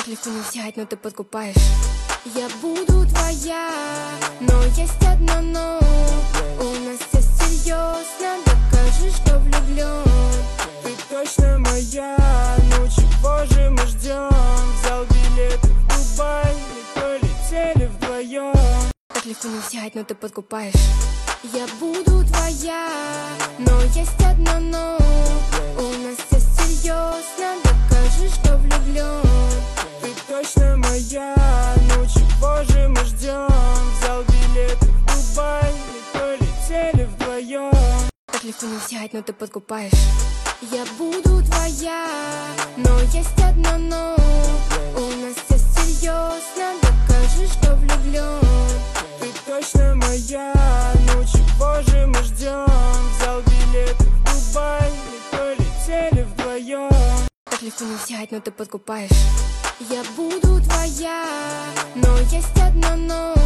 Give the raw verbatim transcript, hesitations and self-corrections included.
Так легко не взять, но ты подкупаешь. Я буду твоя, но есть одно но. У нас все серьезно, докажи, что влюблен. Ты точно моя, ну чего же мы ждем? Взял билеты в Дубай, и полетели вдвоем. Так легко не взять, но ты подкупаешь. Я буду твоя, но есть одно но. У нас все серьезно, докажи, что влюблен. Ты точно моя, ну чего же мы ждем? Взял билеты в Дубай, и полетели вдвоем. Так легко не взять, но ты подкупаешь. Я буду твоя, но есть одно но. У нас все серьезно, докажи, что влюблен. Ты точно моя, ну чего же мы ждем? Взял билеты в Дубай, и полетели вдвоем. Так легко не взять, но ты подкупаешь. Я буду твоя, но есть одно но.